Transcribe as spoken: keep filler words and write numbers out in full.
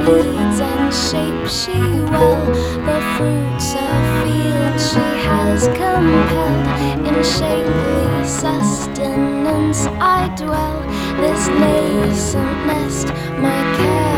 leads and shapes she well. The fruits of fields she has compelled. In shapely sustenance I dwell. This nascent nest my care